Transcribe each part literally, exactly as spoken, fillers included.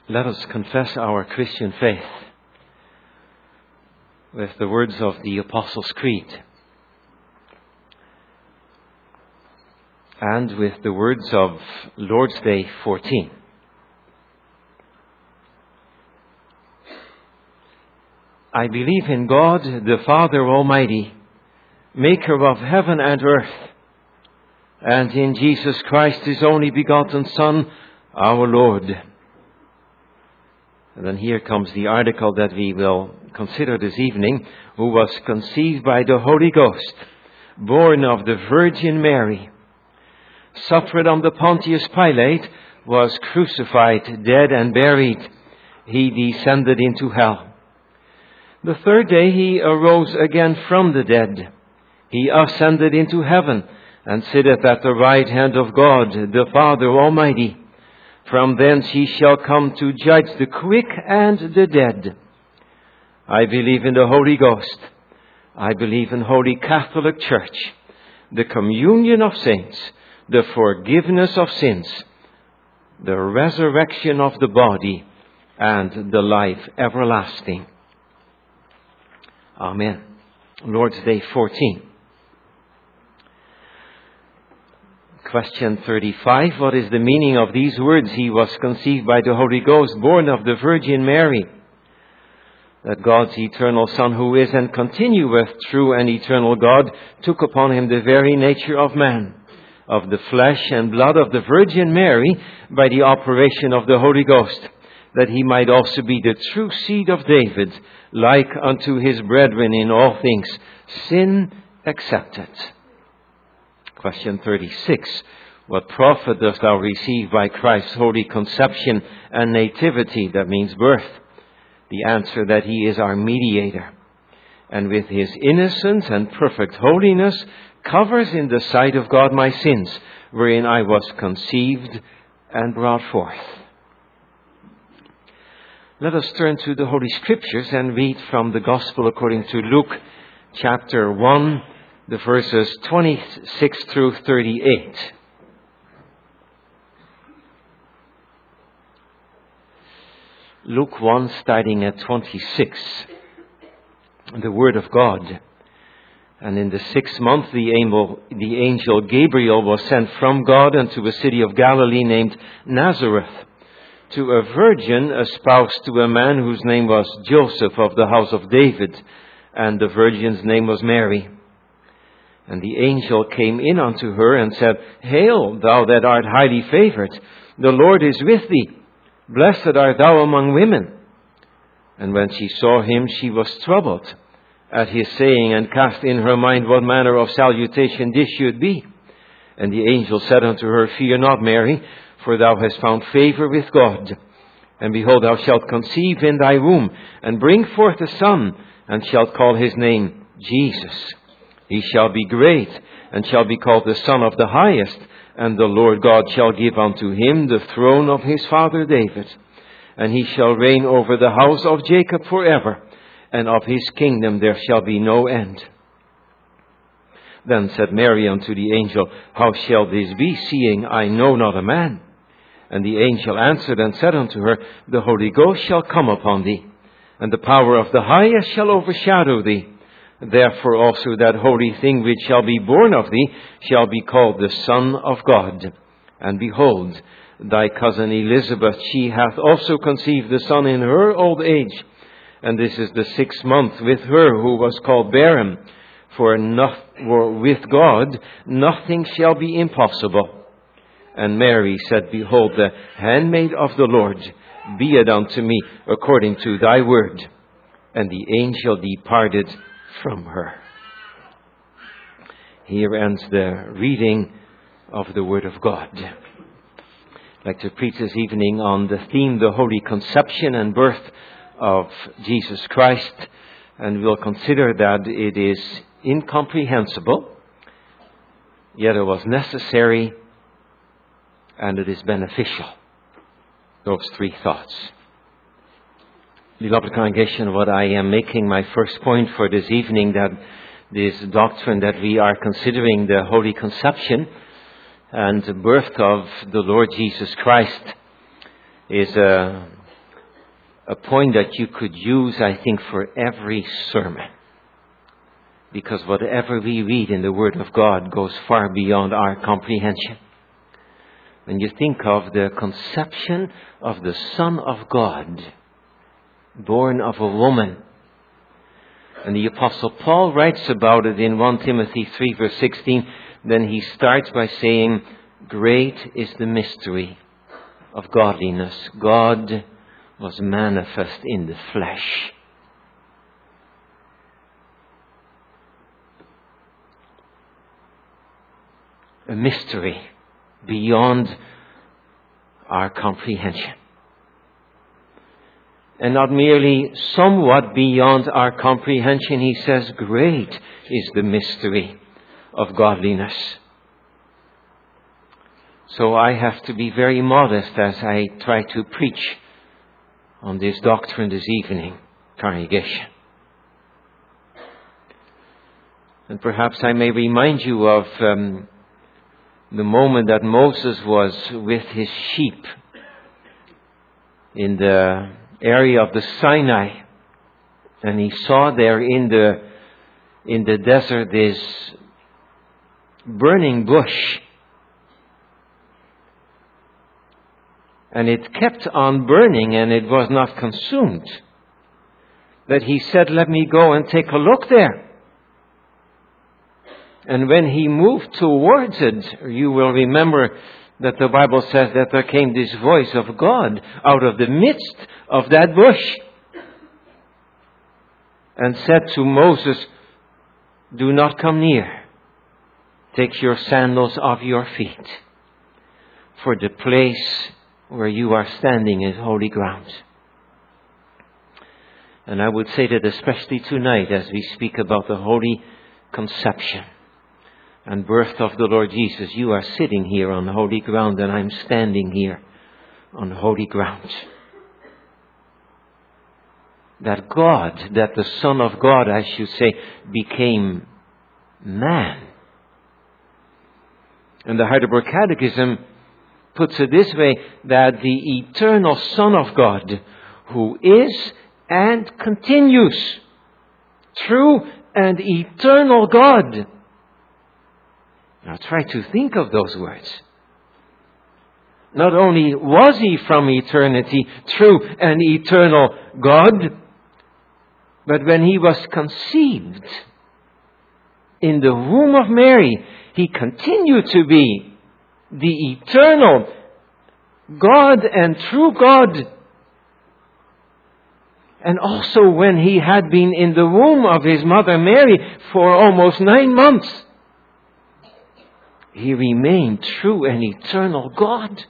Let us confess our Christian faith with the words of the Apostles' Creed and with the words of Lord's Day fourteen. I believe in God, the Father Almighty, maker of heaven and earth, and in Jesus Christ, His only begotten Son, our Lord. And then here comes the article that we will consider this evening, who was conceived by the Holy Ghost, born of the Virgin Mary, suffered under Pontius Pilate, was crucified, dead and buried. He descended into hell. The third day He arose again from the dead. He ascended into heaven and sitteth at the right hand of God, the Father Almighty. From thence He shall come to judge the quick and the dead. I believe in the Holy Ghost. I believe in Holy Catholic Church, the communion of saints, the forgiveness of sins, the resurrection of the body, and the life everlasting. Amen. Lord's Day fourteen. Question thirty-five. What is the meaning of these words? He was conceived by the Holy Ghost, born of the Virgin Mary. That God's eternal Son, who is and continueth true and eternal God, took upon Him the very nature of man, of the flesh and blood of the Virgin Mary, by the operation of the Holy Ghost, that He might also be the true seed of David, like unto His brethren in all things, sin excepted. Question thirty-six. What profit dost thou receive by Christ's holy conception and nativity? That means birth. The answer, that He is our mediator, and with His innocence and perfect holiness covers in the sight of God my sins, wherein I was conceived and brought forth. Let us turn to the Holy Scriptures and read from the Gospel according to Luke chapter one, the verses twenty-six through thirty-eight. Luke one, starting at twenty-six. The Word of God. And in the sixth month, the angel, the angel Gabriel was sent from God unto a city of Galilee named Nazareth, to a virgin espoused to a man whose name was Joseph, of the house of David, and the virgin's name was Mary. And the angel came in unto her and said, Hail, thou that art highly favored, the Lord is with thee. Blessed art thou among women. And when she saw him, she was troubled at his saying, and cast in her mind what manner of salutation this should be. And the angel said unto her, Fear not, Mary, for thou hast found favor with God. And behold, thou shalt conceive in thy womb, and bring forth a son, and shalt call his name Jesus. He shall be great, and shall be called the Son of the Highest, and the Lord God shall give unto him the throne of his father David. And he shall reign over the house of Jacob forever, and of his kingdom there shall be no end. Then said Mary unto the angel, How shall this be, seeing I know not a man? And the angel answered and said unto her, The Holy Ghost shall come upon thee, and the power of the Highest shall overshadow thee. Therefore also that holy thing which shall be born of thee shall be called the Son of God. And behold, thy cousin Elizabeth, she hath also conceived a son in her old age. And this is the sixth month with her who was called barren. For, no, for with God nothing shall be impossible. And Mary said, Behold, the handmaid of the Lord, be it unto me according to thy word. And the angel departed from her. Here ends the reading of the Word of God. I'd like to preach this evening on the theme, the Holy Conception and Birth of Jesus Christ. And we'll consider that it is incomprehensible, yet it was necessary, and it is beneficial. Those three thoughts. Beloved congregation, what I am making my first point for this evening, that this doctrine that we are considering, the Holy Conception and the birth of the Lord Jesus Christ, is a a point that you could use, I think, for every sermon. Because whatever we read in the Word of God goes far beyond our comprehension. When you think of the conception of the Son of God, born of a woman, and the Apostle Paul writes about it in First Timothy three verse sixteen, then he starts by saying, great is the mystery of godliness. God was manifest in the flesh. A mystery beyond our comprehension. And not merely somewhat beyond our comprehension, he says, great is the mystery of godliness. So I have to be very modest as I try to preach on this doctrine this evening, congregation. And perhaps I may remind you of um, the moment that Moses was with his sheep in the area of the Sinai, and he saw there in the in the desert this burning bush, and it kept on burning and it was not consumed. That he said, let me go and take a look there. And when he moved towards it, you will remember that the Bible says that there came this voice of God out of the midst of that bush and said to Moses, do not come near. Take your sandals off your feet, for the place where you are standing is holy ground. And I would say that especially tonight as we speak about the holy conception and birth of the Lord Jesus, you are sitting here on holy ground and I'm standing here on holy ground. That God, that the Son of God, I should say, became man. And the Heidelberg Catechism puts it this way, that the eternal Son of God, who is and continues, true and eternal God. Now try to think of those words. Not only was he from eternity true and eternal God, but when he was conceived in the womb of Mary, he continued to be the eternal God and true God. And also when he had been in the womb of his mother Mary for almost nine months, he remained true and eternal God.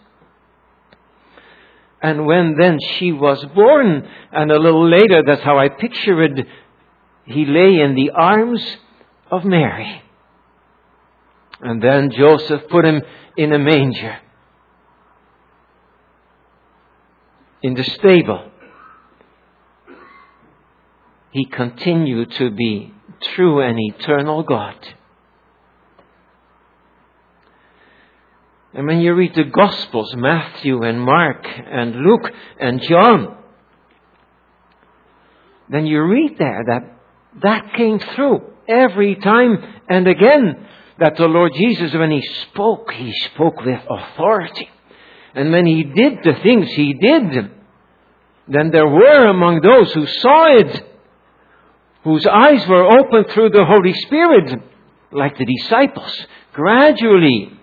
And when then she was born, and a little later, that's how I picture it, he lay in the arms of Mary. And then Joseph put him in a manger, in the stable. He continued to be true and eternal God. And when you read the Gospels, Matthew and Mark and Luke and John, then you read there that that came through every time and again, that the Lord Jesus, when He spoke, He spoke with authority. And when He did the things He did, then there were among those who saw it, whose eyes were opened through the Holy Spirit, like the disciples, gradually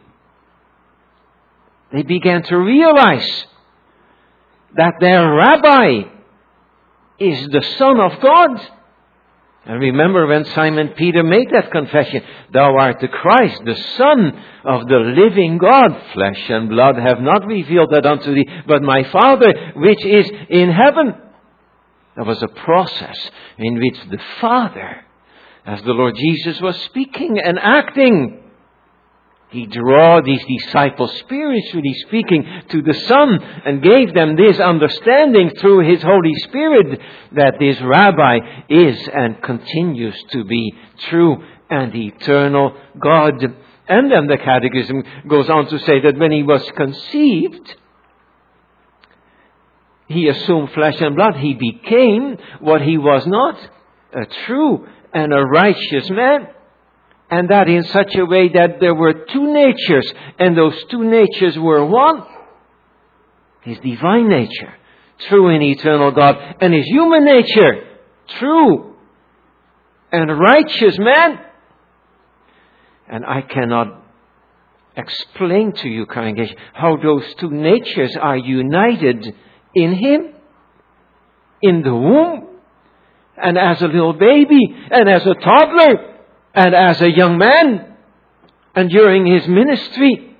they began to realize that their rabbi is the Son of God. And remember when Simon Peter made that confession, Thou art the Christ, the Son of the living God. Flesh and blood have not revealed that unto thee, but my Father which is in heaven. There was a process in which the Father, as the Lord Jesus was speaking and acting, He drew these disciples, spiritually speaking, to the Son and gave them this understanding through His Holy Spirit that this Rabbi is and continues to be true and eternal God. And then the Catechism goes on to say that when He was conceived, He assumed flesh and blood. He became what he was not, a true and a righteous man. And that in such a way that there were two natures, and those two natures were one. His divine nature, true and eternal God, and his human nature, true and righteous man. And I cannot explain to you, congregation, how those two natures are united in him, in the womb, and as a little baby, and as a toddler, and as a young man, and during his ministry.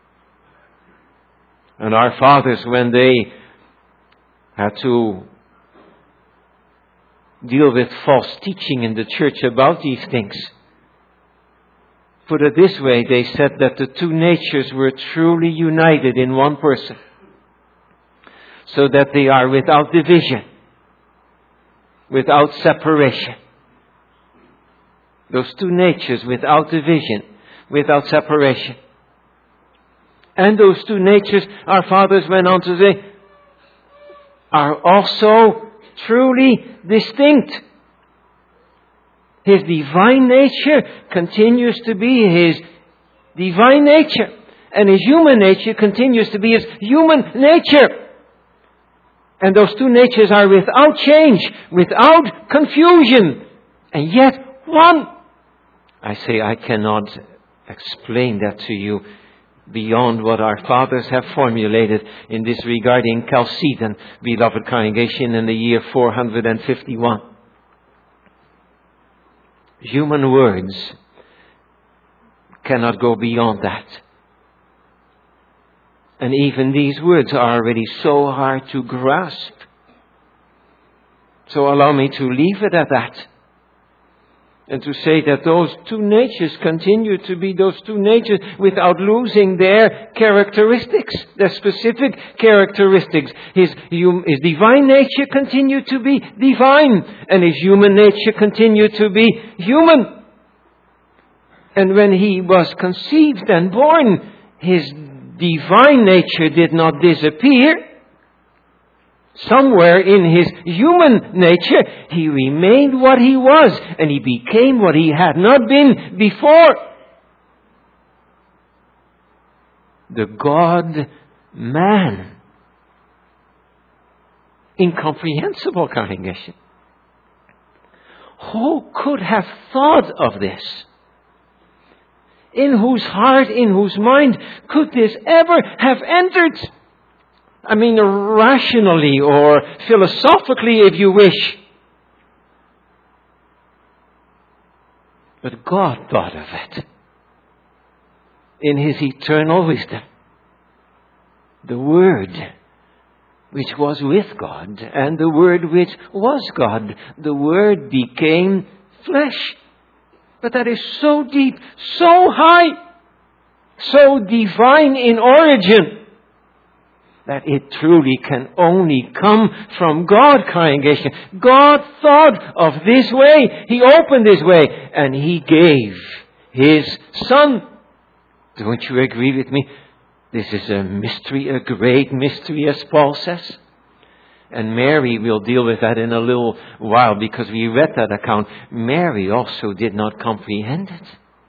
And our fathers, when they had to deal with false teaching in the church about these things, put it this way, they said that the two natures were truly united in one person, so that they are without division, without separation. Those two natures without division, without separation. And those two natures, our fathers went on to say, are also truly distinct. His divine nature continues to be his divine nature. And his human nature continues to be his human nature. And those two natures are without change, without confusion, and yet one. I say I cannot explain that to you beyond what our fathers have formulated in this regarding Chalcedon, beloved congregation, in the year four hundred fifty-one. Human words cannot go beyond that. And even these words are already so hard to grasp. So allow me to leave it at that. And to say that those two natures continue to be those two natures without losing their characteristics, their specific characteristics. His, his divine nature continued to be divine, and his human nature continued to be human. And when he was conceived and born, his divine nature did not disappear. Somewhere in his human nature, he remained what he was, and he became what he had not been before. The God-man. Incomprehensible, congregation. Who could have thought of this? In whose heart, in whose mind could this ever have entered? I mean, rationally or philosophically, if you wish. But God thought of it. In his eternal wisdom. The Word which was with God, and the Word which was God, the Word became flesh. But that is so deep, so high, so divine in origin, that it truly can only come from God, congregation. God thought of this way. He opened this way. And He gave His Son. Don't you agree with me? This is a mystery, a great mystery, as Paul says. And Mary, we'll deal with that in a little while, because we read that account. Mary also did not comprehend it.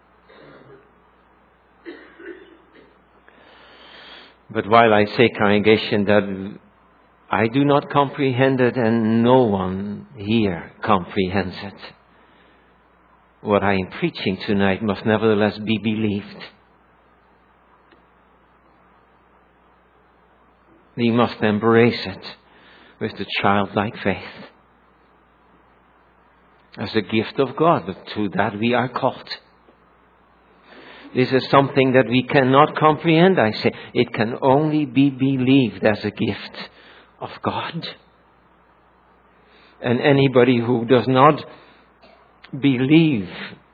But while I say, congregation, that I do not comprehend it, and no one here comprehends it, what I am preaching tonight must nevertheless be believed. We must embrace it with the childlike faith as a gift of God, but to that we are called. This is something that we cannot comprehend, I say. It can only be believed as a gift of God. And anybody who does not believe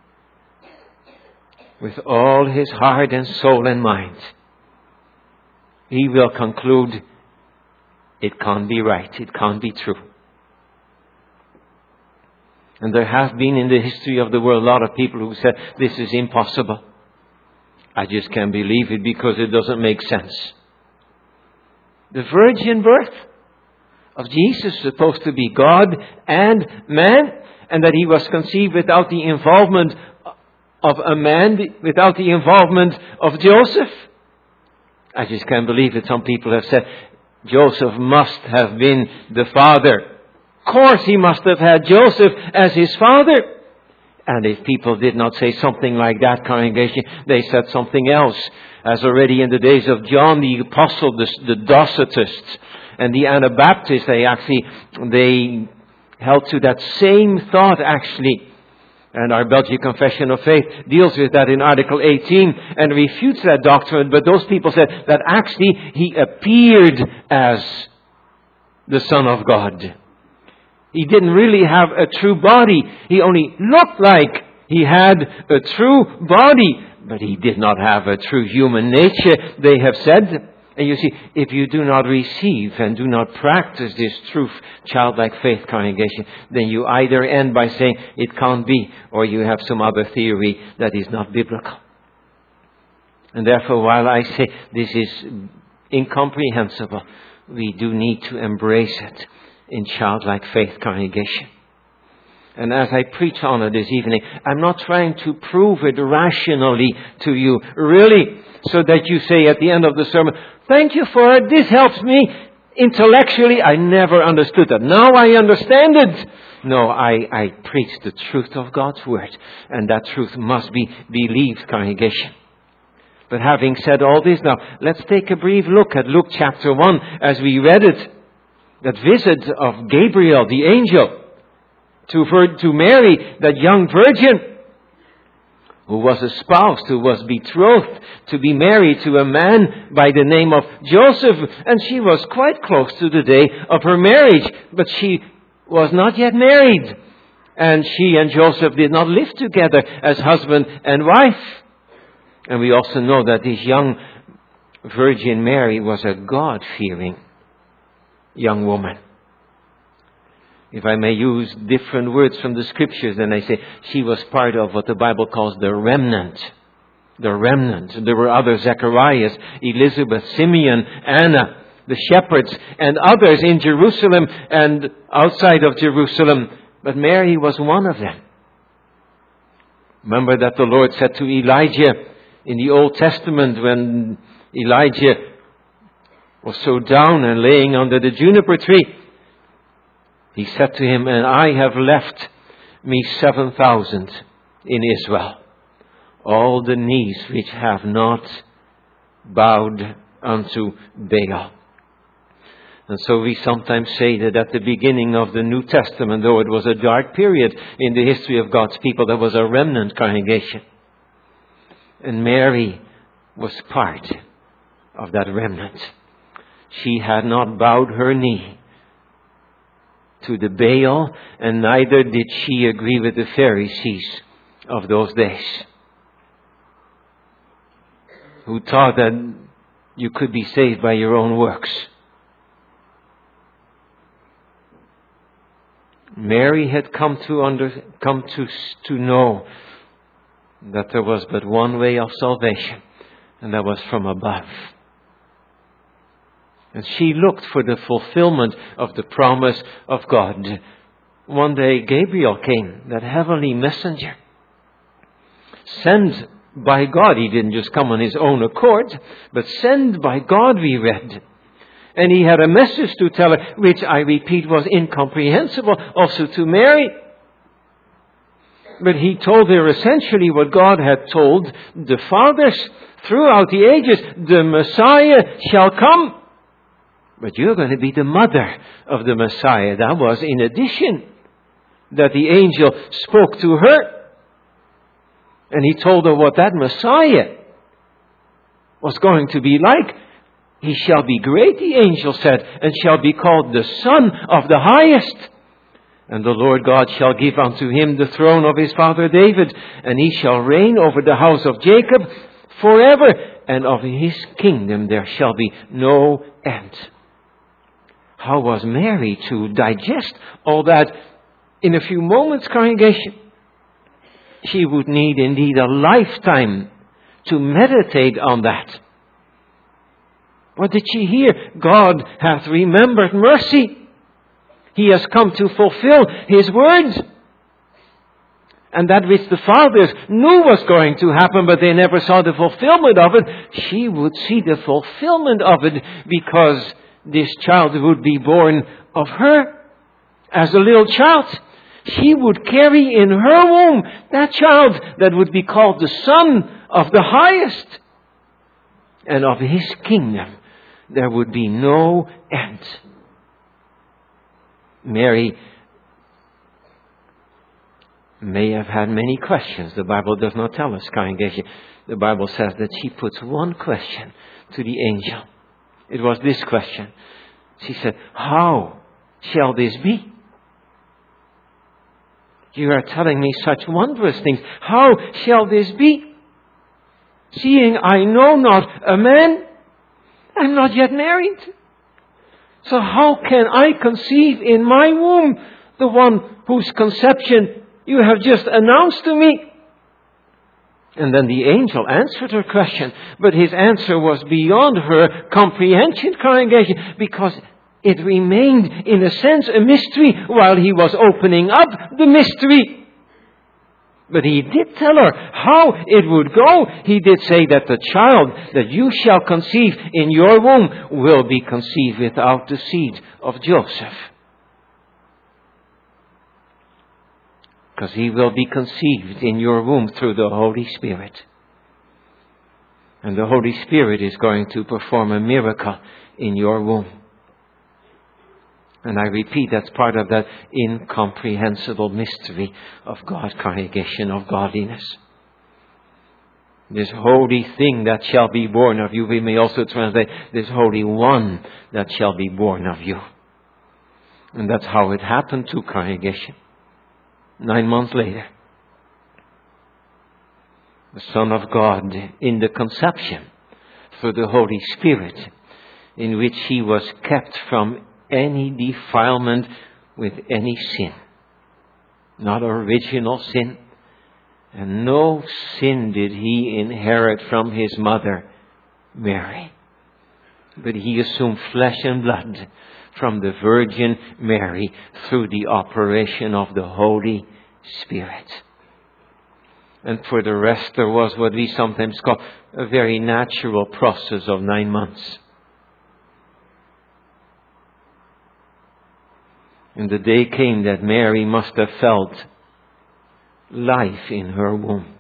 with all his heart and soul and mind, he will conclude it can't be right, it can't be true. And there have been in the history of the world a lot of people who said, this is impossible. I just can't believe it because it doesn't make sense. The virgin birth, of Jesus, supposed to be God and man, and that he was conceived without the involvement of a man, without the involvement of Joseph. I just can't believe it. Some people have said Joseph must have been the father. Of course he must have had Joseph as his father. And if people did not say something like that, congregation, they said something else. As already in the days of John the Apostle, the, the Docetists and the Anabaptists, they actually, they held to that same thought actually. And our Belgian Confession of Faith deals with that in Article eighteen and refutes that doctrine. But those people said that actually he appeared as the Son of God. He didn't really have a true body. He only looked like he had a true body. But he did not have a true human nature, they have said. And you see, if you do not receive and do not practice this truth, childlike faith, congregation, then you either end by saying it can't be, or you have some other theory that is not biblical. And therefore, while I say this is incomprehensible, we do need to embrace it in childlike faith, congregation. And as I preach on it this evening, I'm not trying to prove it rationally to you, really, so that you say at the end of the sermon, thank you for it, this helps me. Intellectually, I never understood that. Now I understand it. No, I, I preach the truth of God's Word, and that truth must be believed, congregation. But having said all this, now, let's take a brief look at Luke chapter one, as we read it. That visit of Gabriel, the angel, to, to Mary, that young virgin, who was espoused, who was betrothed to be married to a man by the name of Joseph. And she was quite close to the day of her marriage, but she was not yet married. And she and Joseph did not live together as husband and wife. And we also know that this young Virgin Mary was a God-fearing young woman. If I may use different words from the scriptures, then I say she was part of what the Bible calls the remnant. The remnant. There were other Zacharias, Elizabeth, Simeon, Anna, the shepherds, and others in Jerusalem and outside of Jerusalem. But Mary was one of them. Remember that the Lord said to Elijah in the Old Testament, when Elijah was so down and laying under the juniper tree, he said to him, and I have left me seven thousand in Israel, all the knees which have not bowed unto Baal. And so we sometimes say that at the beginning of the New Testament, though it was a dark period in the history of God's people, there was a remnant congregation. And Mary was part of that remnant. She had not bowed her knee to the Baal, and neither did she agree with the Pharisees of those days, who taught that you could be saved by your own works. Mary had come to under, come to, to know that there was but one way of salvation, and that was from above. And she looked for the fulfillment of the promise of God. One day Gabriel came, that heavenly messenger, sent by God. He didn't just come on his own accord, but sent by God, we read. And he had a message to tell her, which I repeat was incomprehensible also to Mary. But he told her essentially what God had told the fathers throughout the ages. The Messiah shall come. But you're going to be the mother of the Messiah. That was in addition that the angel spoke to her. And he told her what that Messiah was going to be like. He shall be great, the angel said, and shall be called the Son of the Highest. And the Lord God shall give unto him the throne of his father David, and he shall reign over the house of Jacob forever, and of his kingdom there shall be no end. How was Mary to digest all that in a few moments, congregation? She would need indeed a lifetime to meditate on that. What did she hear? God hath remembered mercy. He has come to fulfill His word. And that which the fathers knew was going to happen, but they never saw the fulfillment of it, she would see the fulfillment of it, because this child would be born of her as a little child. She would carry in her womb that child that would be called the Son of the Highest. And of His kingdom there would be no end. Mary may have had many questions. The Bible does not tell us, congregation. The Bible says that she puts one question to the angel. It was this question. She said, "How shall this be? You are telling me such wondrous things. How shall this be? Seeing I know not a man, I'm not yet married. So how can I conceive in my womb the one whose conception you have just announced to me?" And then the angel answered her question, but his answer was beyond her comprehension, congregation, because it remained, in a sense, a mystery while he was opening up the mystery. But he did tell her how it would go. He did say that the child that you shall conceive in your womb will be conceived without the seed of Joseph. Because he will be conceived in your womb through the Holy Spirit. And the Holy Spirit is going to perform a miracle in your womb. And I repeat, that's part of that incomprehensible mystery of God's congregation, of godliness. This holy thing that shall be born of you, we may also translate this holy one that shall be born of you. And that's how it happened to congregation. Nine months later, the Son of God in the conception through the Holy Spirit, in which He was kept from any defilement with any sin. Not original sin. And no sin did He inherit from His mother, Mary. But He assumed flesh and blood from the Virgin Mary through the operation of the Holy Spirit. And for the rest, there was what we sometimes call a very natural process of nine months. And the day came that Mary must have felt life in her womb.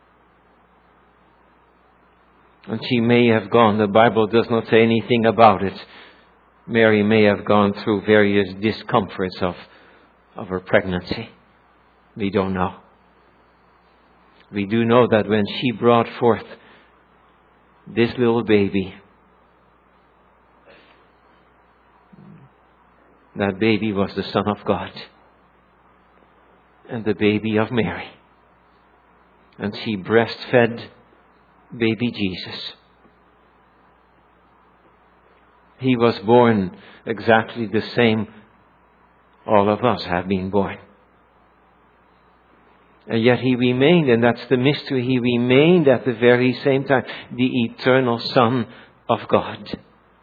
And she may have gone, the Bible does not say anything about it. Mary may have gone through various discomforts of, of her pregnancy. We don't know. We do know that when she brought forth this little baby, that baby was the Son of God and the baby of Mary. And she breastfed baby Jesus. He was born exactly the same all of us have been born. And yet He remained, and that's the mystery, He remained at the very same time the eternal Son of God.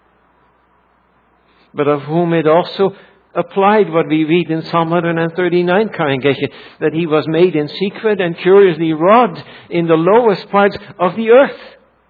But of whom it also applied what we read in Psalm one thirty-nine, congregation, that He was made in secret and curiously wrought in the lowest parts of the earth.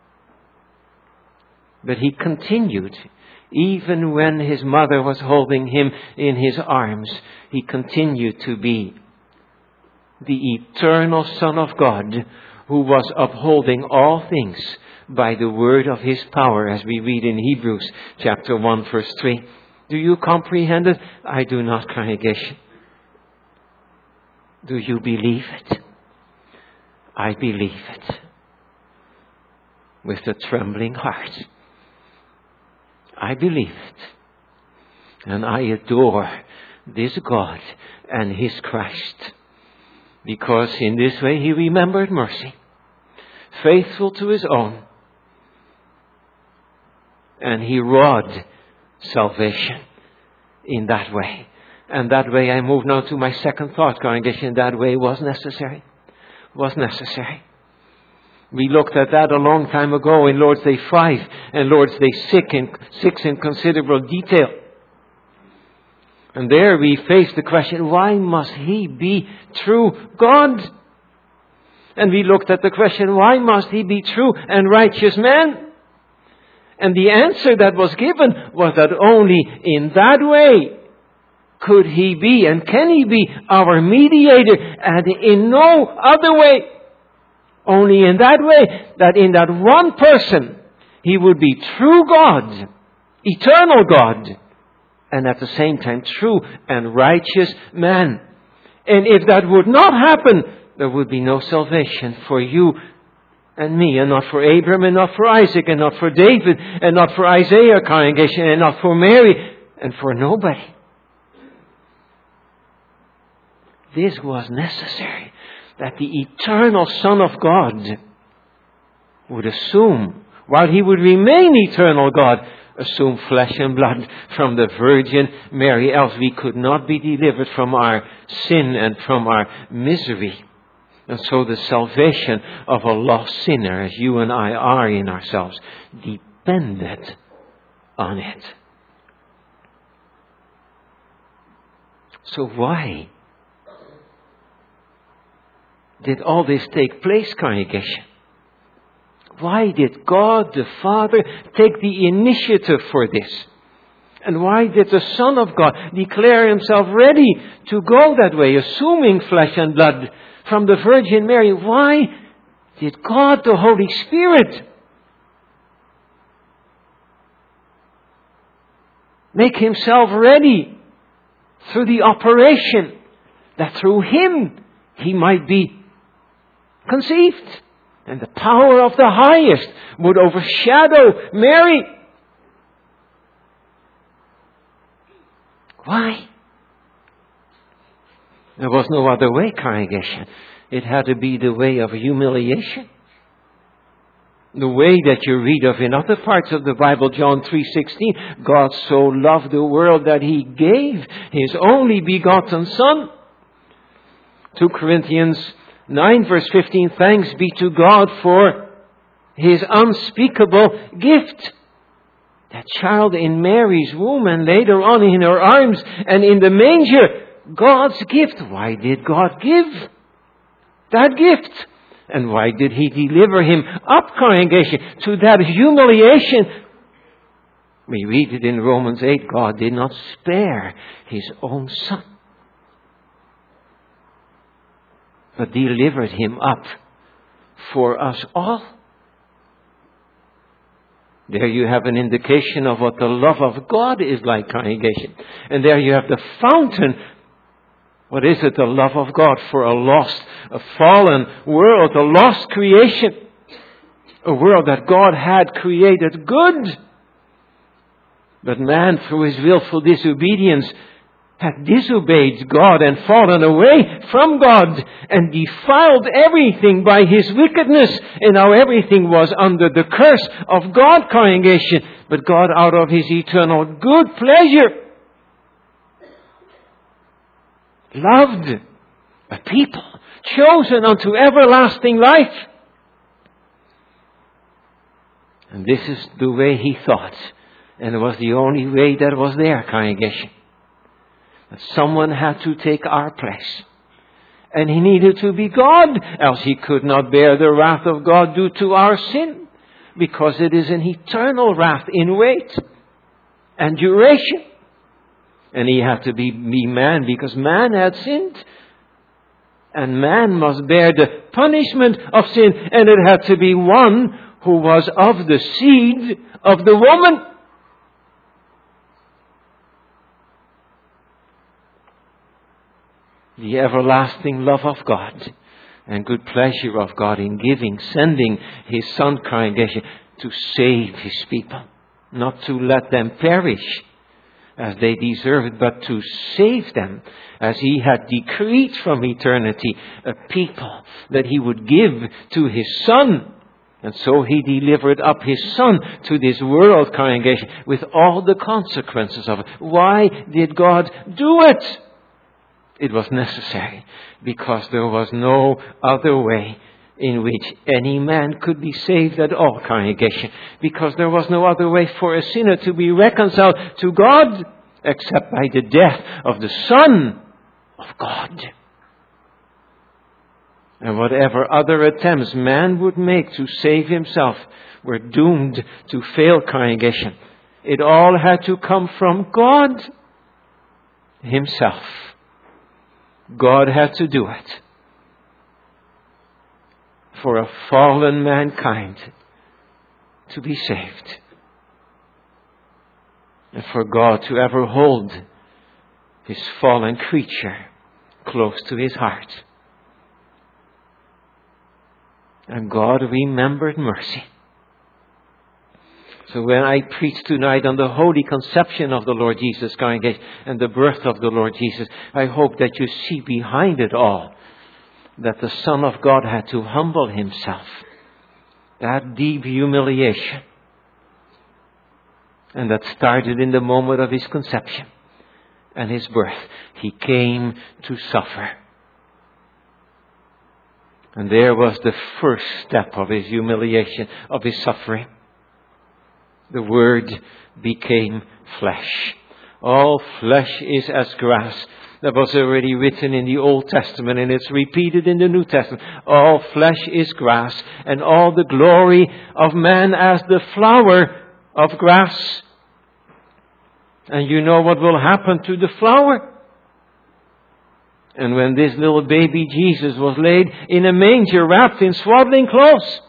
But He continued, even when His mother was holding Him in His arms, He continued to be the eternal Son of God, who was upholding all things by the word of His power, as we read in Hebrews chapter one verse three. Do you comprehend it? I do not, congregation. Do you believe it? I believe it. With a trembling heart. I believe it. And I adore this God and His Christ. Because in this way He remembered mercy. Faithful to His own. And He wrought salvation in that way. And that way I move now to my second thought, congregation. That way was necessary. Was necessary. We looked at that a long time ago in Lord's Day five and Lord's Day six in, six in considerable detail. And there we face the question, why must he be true God? And we looked at the question, why must he be true and righteous man? And the answer that was given was that only in that way could he be and can he be our mediator, and in no other way. Only in that way, that in that one person he would be true God, eternal God, and at the same time true and righteous man. And if that would not happen, there would be no salvation for you and me, and not for Abraham, and not for Isaac, and not for David, and not for Isaiah congregation, and not for Mary, and for nobody. This was necessary, that the eternal Son of God would assume, while he would remain eternal God, assume flesh and blood from the Virgin Mary. Else we could not be delivered from our sin and from our misery. And so the salvation of a lost sinner, as you and I are in ourselves, depended on it. So why did all this take place, congregation? Why did God the Father take the initiative for this? And why did the Son of God declare himself ready to go that way, assuming flesh and blood from the Virgin Mary? Why did God the Holy Spirit make himself ready through the operation that through him he might be conceived, and the power of the highest would overshadow Mary? Why? There was no other way, congregation. It had to be the way of humiliation. The way that you read of in other parts of the Bible, John three sixteen, God so loved the world that he gave his only begotten Son. two Corinthians nine verse fifteen, thanks be to God for his unspeakable gift. That child in Mary's womb and later on in her arms and in the manger, God's gift. Why did God give that gift? And why did he deliver him up, congregation, to that humiliation? We read it in Romans eight, God did not spare his own Son, but delivered him up for us all. There you have an indication of what the love of God is like, congregation. And there you have the fountain. What is it, the love of God for a lost, a fallen world, a lost creation? A world that God had created good. But man, through his willful disobedience, had disobeyed God and fallen away from God and defiled everything by his wickedness. And now everything was under the curse of God, congregation. But God, out of his eternal good pleasure, loved a people chosen unto everlasting life. And this is the way he thought. And it was the only way that was there, congregation. That someone had to take our place. And he needed to be God, else he could not bear the wrath of God due to our sin. Because it is an eternal wrath in weight and duration. And he had to be, be man because man had sinned. And man must bear the punishment of sin. And it had to be one who was of the seed of the woman. The everlasting love of God and good pleasure of God in giving, sending his Son, congregation, to save his people. Not to let them perish as they deserved, but to save them as he had decreed from eternity, a people that he would give to his Son. And so he delivered up his Son to this world, congregation, with all the consequences of it. Why did God do it? It was necessary because there was no other way in which any man could be saved at all, congregation. Because there was no other way for a sinner to be reconciled to God. except by the death of the Son of God. And whatever other attempts man would make to save himself were doomed to fail, congregation. It all had to come from God Himself. God had to do it for a fallen mankind to be saved. And for God to ever hold His fallen creature close to His heart. And God remembered mercy. So when I preach tonight on the holy conception of the Lord Jesus, congregation, and the birth of the Lord Jesus, I hope that you see behind it all that the Son of God had to humble Himself. That deep humiliation. And that started in the moment of His conception and His birth. He came to suffer. And there was the first step of His humiliation, of His suffering. The Word became flesh. All flesh is as grass. That was already written in the Old Testament, and it's repeated in the New Testament. All flesh is grass, and all the glory of man as the flower of grass. And you know what will happen to the flower? And when this little baby Jesus was laid in a manger wrapped in swaddling clothes,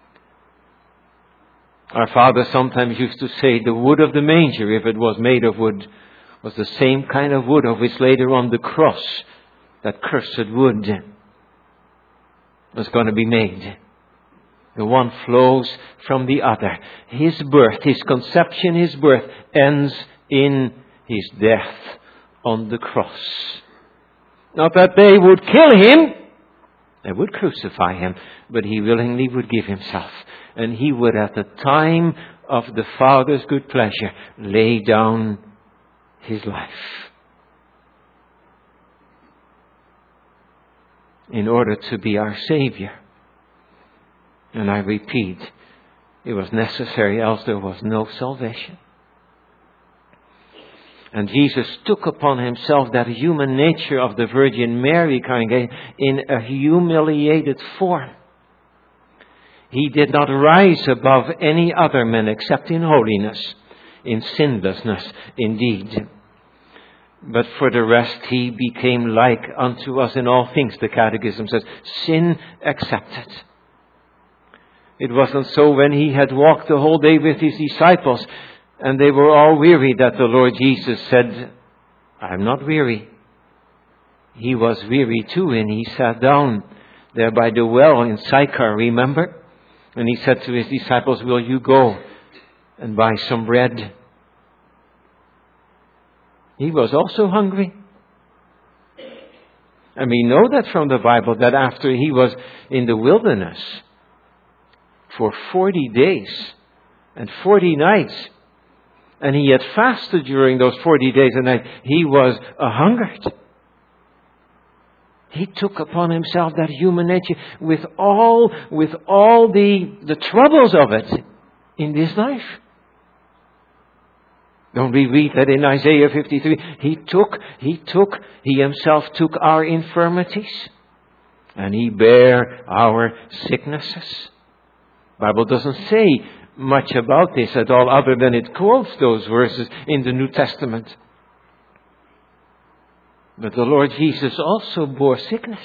our father sometimes used to say the wood of the manger, if it was made of wood, was the same kind of wood of which later on the cross, that cursed wood, was going to be made. The one flows from the other. His birth, His conception, His birth ends in His death on the cross. Not that they would kill Him, they would crucify Him, but He willingly would give Himself. And He would, at the time of the Father's good pleasure, lay down His life. In order to be our Savior. And I repeat, it was necessary, else there was no salvation. And Jesus took upon Himself that human nature of the Virgin Mary in a humiliated form. He did not rise above any other man except in holiness, in sinlessness indeed. But for the rest, He became like unto us in all things, the Catechism says, sin excepted. It wasn't so when He had walked the whole day with His disciples and they were all weary that the Lord Jesus said, I'm not weary. He was weary too, and He sat down there by the well in Sychar, remember? And He said to His disciples, will you go and buy some bread? He was also hungry. And we know that from the Bible, that after He was in the wilderness for forty days and forty nights, and He had fasted during those forty days and nights, He was a-hungered. He took upon Himself that human nature with all, with all the, the troubles of it in this life. Don't we read that in Isaiah fifty-three? He took, He took, He Himself took our infirmities and He bare our sicknesses. The Bible doesn't say much about this at all, other than it quotes those verses in the New Testament. But the Lord Jesus also bore sickness.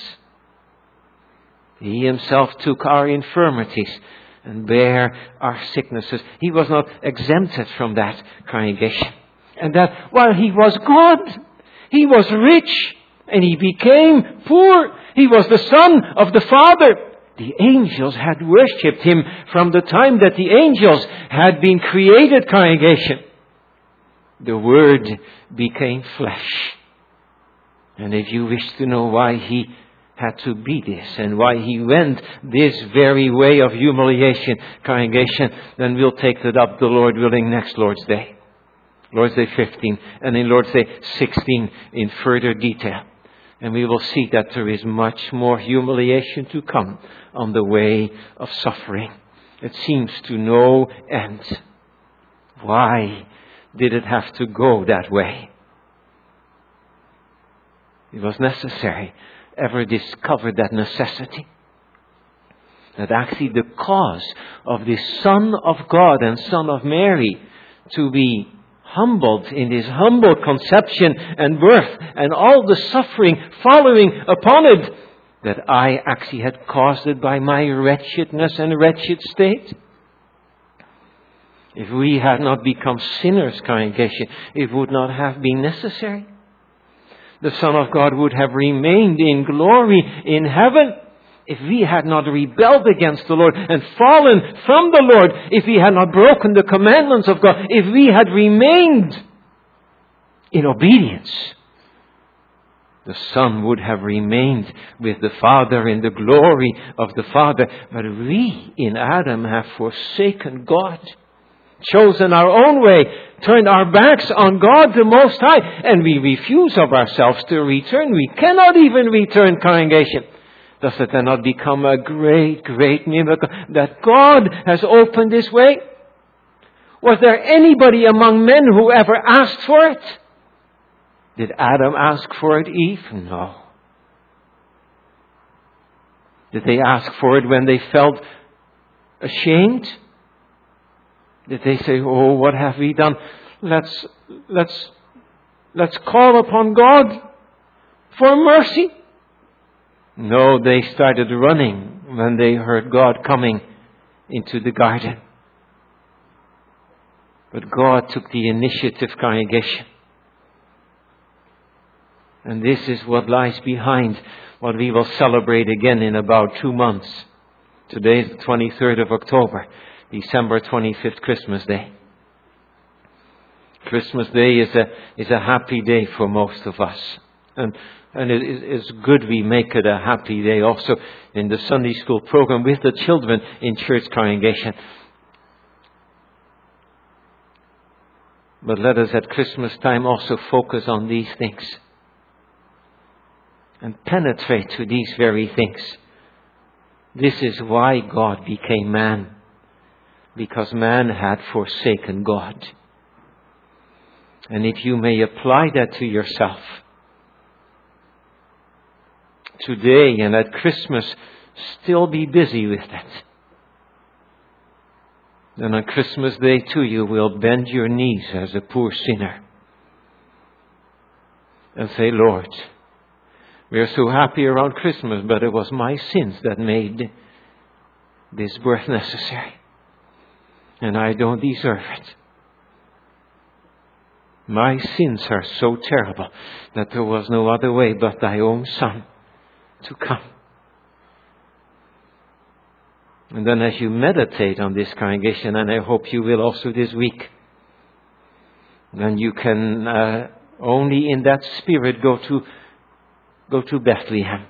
He Himself took our infirmities and bare our sicknesses. He was not exempted from that, congregation. And that while He was God, He was rich, and He became poor. He was the Son of the Father. The angels had worshipped Him from the time that the angels had been created, congregation. The Word became flesh. And if you wish to know why He had to be this and why He went this very way of humiliation, congregation, then we'll take that up, the Lord willing, next Lord's Day. Lord's Day fifteen, and in Lord's Day sixteen in further detail. And we will see that there is much more humiliation to come on the way of suffering. It seems to no end. Why did it have to go that way. It was necessary. Ever discovered that necessity? That actually the cause of the Son of God and Son of Mary to be humbled in His humble conception and birth and all the suffering following upon it, that I actually had caused it by my wretchedness and wretched state. If we had not become sinners, congregation, it would not have been necessary. The Son of God would have remained in glory in heaven if we had not rebelled against the Lord and fallen from the Lord, if we had not broken the commandments of God, if we had remained in obedience. The Son would have remained with the Father in the glory of the Father. But we in Adam have forsaken God, chosen our own way, turned our backs on God the Most High, and we refuse of ourselves to return. We cannot even return, congregation. Does it then not become a great, great miracle that God has opened this way? Was there anybody among men who ever asked for it? Did Adam ask for it, Eve? No. Did they ask for it when they felt ashamed? Did they say, oh, what have we done? Let's, let's, let's call upon God for mercy. No, they started running when they heard God coming into the garden. But God took the initiative, congregation. And this is what lies behind what we will celebrate again in about two months. Today is the twenty-third of October, December twenty-fifth, Christmas Day. Christmas Day is a is a happy day for most of us. And and it is good we make it a happy day also in the Sunday school program with the children in church congregation. But let us at Christmas time also focus on these things and penetrate to these very things. This is why God became man, because man had forsaken God. And if you may apply that to yourself, today and at Christmas, still be busy with that. Then on Christmas Day too, you will bend your knees as a poor sinner and say, Lord, we are so happy around Christmas, but it was my sins that made this birth necessary. And I don't deserve it. My sins are so terrible that there was no other way but thy own Son to come. And then as you meditate on this congregation, and I hope you will also this week, then you can uh, only in that spirit go to go to Bethlehem.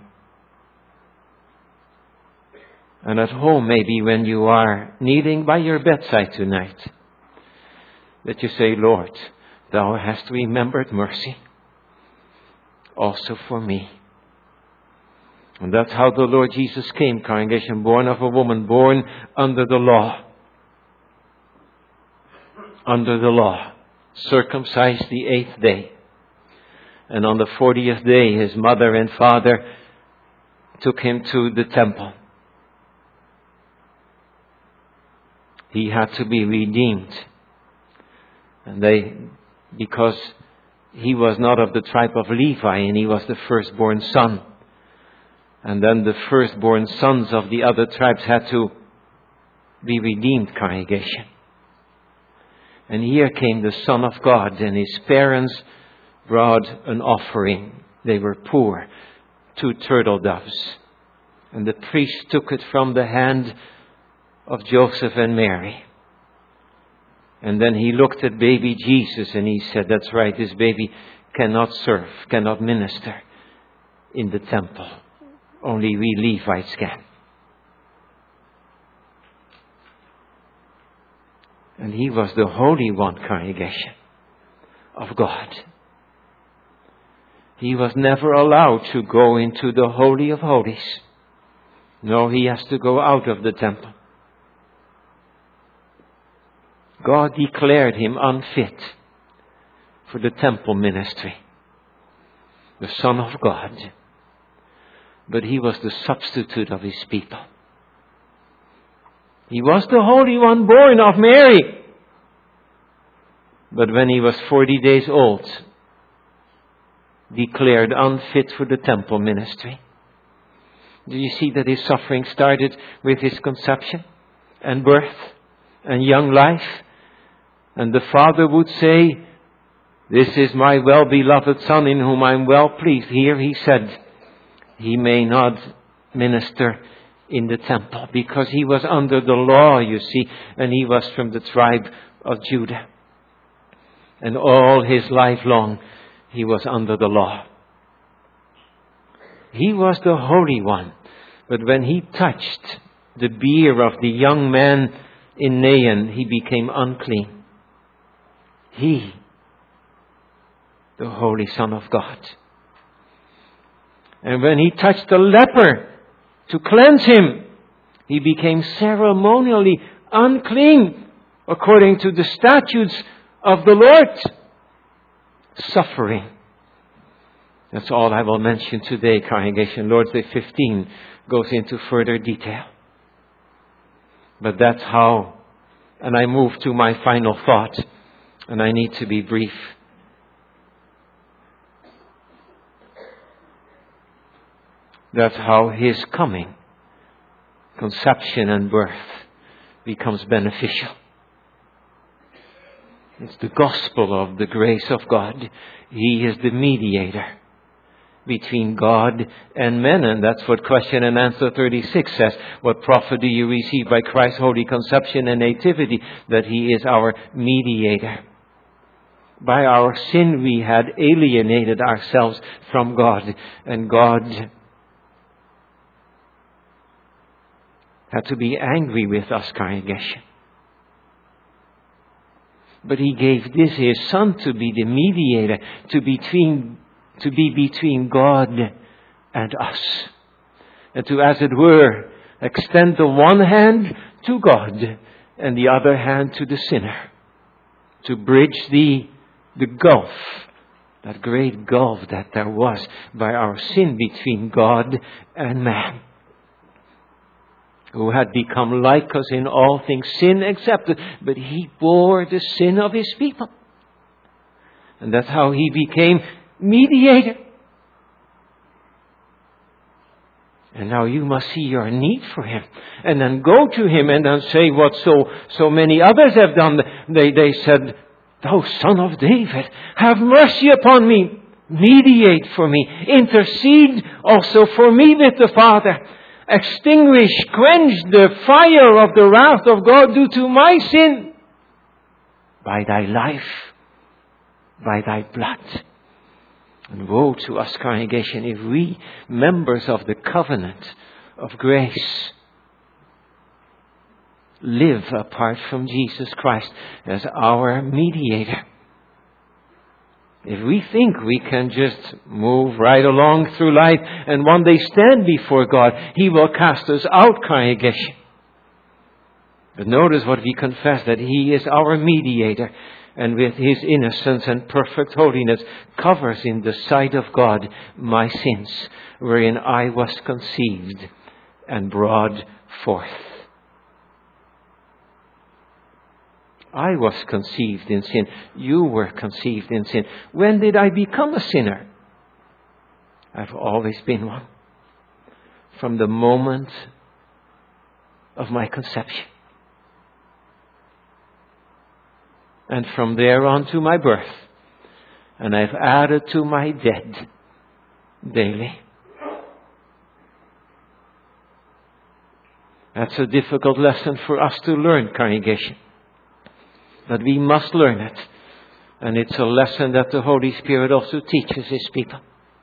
And at home, maybe when you are kneeling by your bedside tonight, that you say, Lord, thou hast remembered mercy also for me. And that's how the Lord Jesus came, congregation, born of a woman, born under the law. Under the law. Circumcised the eighth day. And on the fortieth day, his mother and father took him to the temple. He had to be redeemed. And they, because he was not of the tribe of Levi, and he was the firstborn son. And then the firstborn sons of the other tribes had to be redeemed, congregation. And here came the Son of God, and his parents brought an offering. They were poor, two turtle doves. And the priest took it from the hand of Joseph and Mary. And then he looked at baby Jesus and he said, that's right, this baby cannot serve, cannot minister in the temple. Only we Levites can. And he was the Holy One, congregation, of God. He was never allowed to go into the Holy of Holies. No, he has to go out of the temple. God declared him unfit for the temple ministry. The Son of God. But He was the substitute of His people. He was the Holy One born of Mary. But when He was forty days old, declared unfit for the temple ministry. Do you see that His suffering started with His conception and birth and young life? And the Father would say, "This is my well-beloved Son in whom I am well pleased." Here He said, He may not minister in the temple because He was under the law, you see, and He was from the tribe of Judah. And all His life long, He was under the law. He was the Holy One. But when He touched the bier of the young man in Nain, He became unclean. He, the Holy Son of God. And when He touched the leper to cleanse him, he became ceremonially unclean according to the statutes of the Lord. Suffering. That's all I will mention today, congregation. Lord's Day fifteen goes into further detail. But that's how, and I move to my final thought, and I need to be brief. That's how His coming, conception and birth, becomes beneficial. It's the gospel of the grace of God. He is the mediator between God and men. And that's what question and answer thirty-six says. What profit do you receive by Christ's holy conception and nativity? That He is our mediator. By our sin we had alienated ourselves from God. And God had to be angry with us, congregation. But He gave this His Son to be the mediator, to between, to be between God and us. And to, as it were, extend the one hand to God and the other hand to the sinner. To bridge the, the gulf, that great gulf that there was by our sin between God and man. Who had become like us in all things, sin accepted, but He bore the sin of His people. And that's how He became mediator. And now you must see your need for Him. And then go to Him and then say what so, so many others have done. They, they said, "Thou Son of David, have mercy upon me. Mediate for me. Intercede also for me with the Father. Extinguish, quench the fire of the wrath of God due to my sin by Thy life, by Thy blood." And woe to us, congregation, if we, members of the covenant of grace, live apart from Jesus Christ as our mediator. If we think we can just move right along through life and one day stand before God, He will cast us out, congregation. But notice what we confess, that He is our mediator, and with His innocence and perfect holiness covers in the sight of God my sins, wherein I was conceived and brought forth. I was conceived in sin. You were conceived in sin. When did I become a sinner? I've always been one. From the moment of my conception. And from there on to my birth. And I've added to my debt daily. That's a difficult lesson for us to learn, congregation. But we must learn it. And it's a lesson that the Holy Spirit also teaches His people.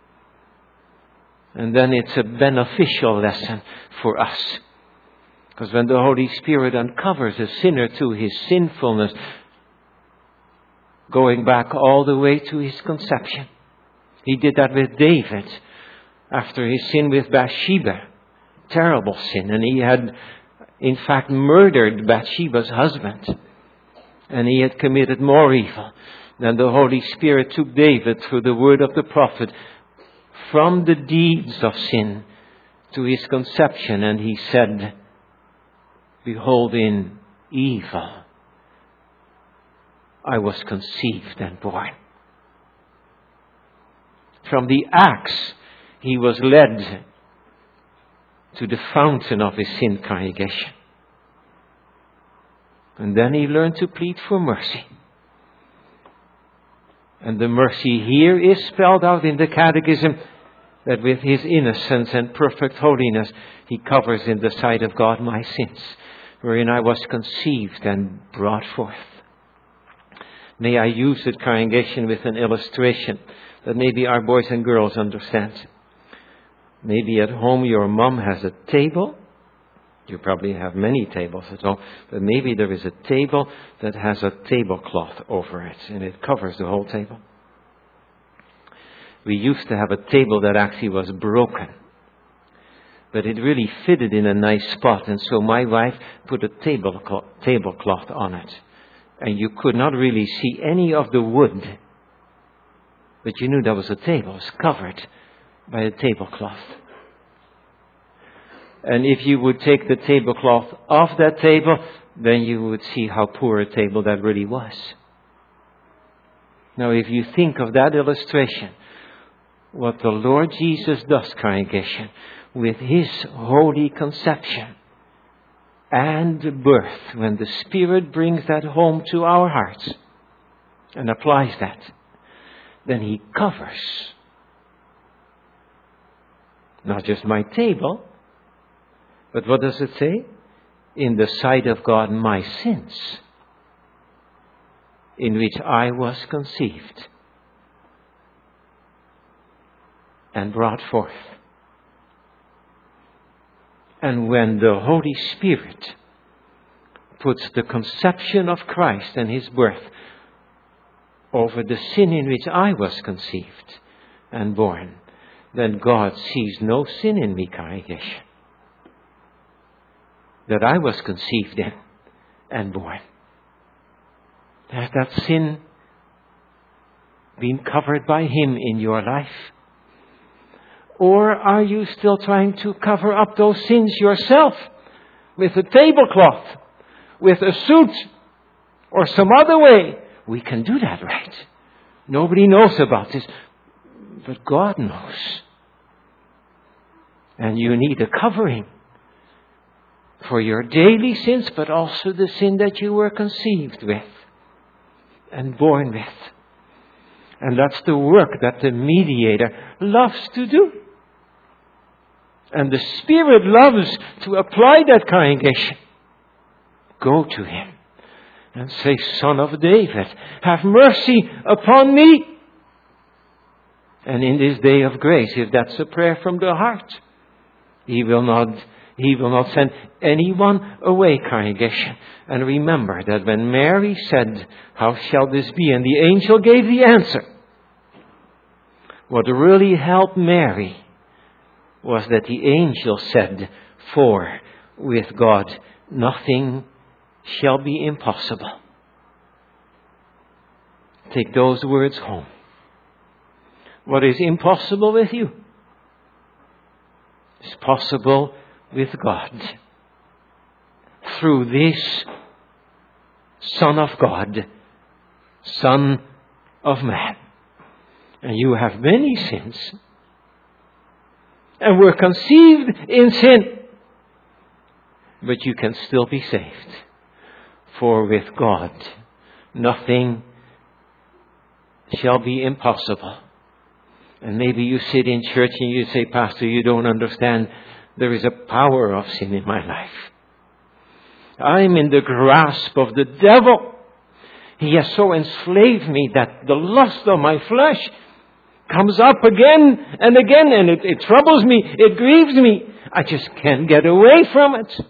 And then it's a beneficial lesson for us. Because when the Holy Spirit uncovers a sinner to his sinfulness, going back all the way to his conception. He did that with David after his sin with Bathsheba. Terrible sin. And he had, in fact, murdered Bathsheba's husband. And he had committed more evil. Then the Holy Spirit took David through the word of the prophet from the deeds of sin to his conception, and he said, behold, in evil I was conceived and born. From the axe he was led to the fountain of his sin, congregation. And then he learned to plead for mercy. And the mercy here is spelled out in the Catechism, that with his innocence and perfect holiness he covers in the sight of God my sins, wherein I was conceived and brought forth. May I use it, congregation, with an illustration that maybe our boys and girls understand. Maybe at home your mom has a table. You probably have many tables at home, but maybe there is a table that has a tablecloth over it, and it covers the whole table. We used to have a table that actually was broken, but it really fitted in a nice spot, and so my wife put a tablecloth, tablecloth on it, and you could not really see any of the wood, but you knew that was a table. It was covered by a tablecloth. And if you would take the tablecloth off that table, then you would see how poor a table that really was. Now, if you think of that illustration, what the Lord Jesus does, congregation, with his holy conception and birth, when the Spirit brings that home to our hearts and applies that, then he covers not just my table, but what does it say? In the sight of God, my sins, in which I was conceived and brought forth. And when the Holy Spirit puts the conception of Christ and his birth over the sin in which I was conceived and born, then God sees no sin in me, congregation, that I was conceived in and born. Has that sin been covered by him in your life? Or are you still trying to cover up those sins yourself with a tablecloth, with a suit, or some other way? We can do that, right? Nobody knows about this, but God knows. And you need a covering for your daily sins, but also the sin that you were conceived with and born with. And that's the work that the mediator loves to do. And the Spirit loves to apply that, congregation. Go to him and say, Son of David, have mercy upon me. And in this day of grace, if that's a prayer from the heart, he will not He will not send anyone away, congregation. And remember that when Mary said, how shall this be? And the angel gave the answer. What really helped Mary was that the angel said, for with God nothing shall be impossible. Take those words home. What is impossible with you is possible with God, through this Son of God, Son of Man. And you have many sins, and were conceived in sin, but you can still be saved. For with God nothing shall be impossible. And maybe you sit in church and you say, Pastor, you don't understand. There is a power of sin in my life. I'm in the grasp of the devil. He has so enslaved me that the lust of my flesh comes up again and again, and it, it troubles me, it grieves me. I just can't get away from it.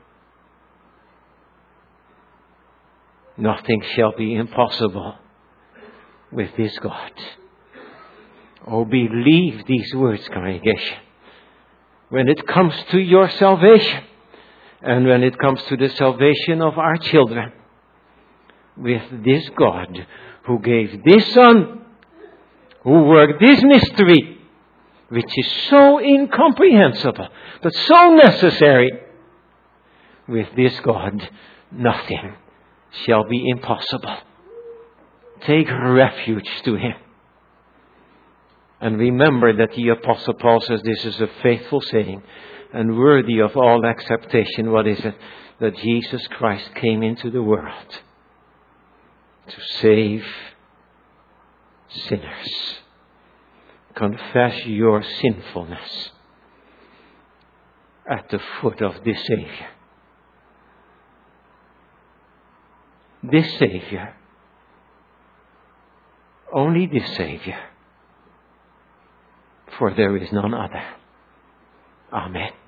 Nothing shall be impossible with this God. Oh, believe these words, congregation. When it comes to your salvation, and when it comes to the salvation of our children, with this God who gave this Son, who worked this mystery, which is so incomprehensible, but so necessary. With this God, nothing shall be impossible. Take refuge to Him. And remember that the Apostle Paul says this is a faithful saying and worthy of all acceptation. What is it? That Jesus Christ came into the world to save sinners. Confess your sinfulness at the foot of this Savior. This Savior, only this Savior, for there is none other. Amen.